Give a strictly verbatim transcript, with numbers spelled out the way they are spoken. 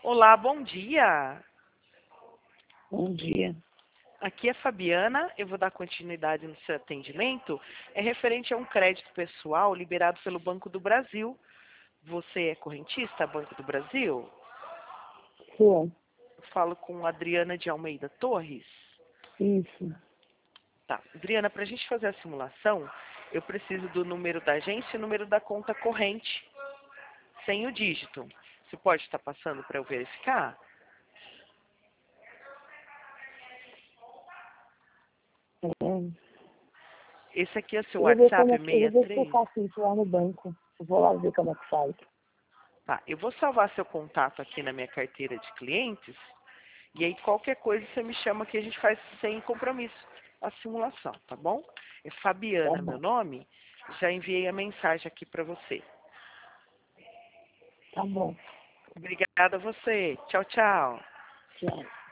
Olá, bom dia. Bom dia. Aqui é Fabiana, eu vou dar continuidade no seu atendimento. É referente a um crédito pessoal liberado pelo Banco do Brasil. Você é correntista, Banco do Brasil? Sou. Eu falo com Adriana de Almeida Torres. Isso. Tá, Adriana, para a gente fazer a simulação, eu preciso do número da agência e o número da conta corrente, sem o dígito. Você pode estar passando para eu verificar? É. Esse aqui é o seu Eu vou ver como WhatsApp é que, eu vou ver se eu sessenta e três? faço isso lá no banco. Eu vou lá ver como é que faz. Tá, eu vou salvar seu contato aqui na minha carteira de clientes. E aí qualquer coisa você me chama que a gente faz sem compromisso a simulação, tá bom? É Tá Fabiana, meu bom. nome. Já enviei a mensagem aqui para você. Tá bom. Obrigada a você. Tchau, tchau. Tchau.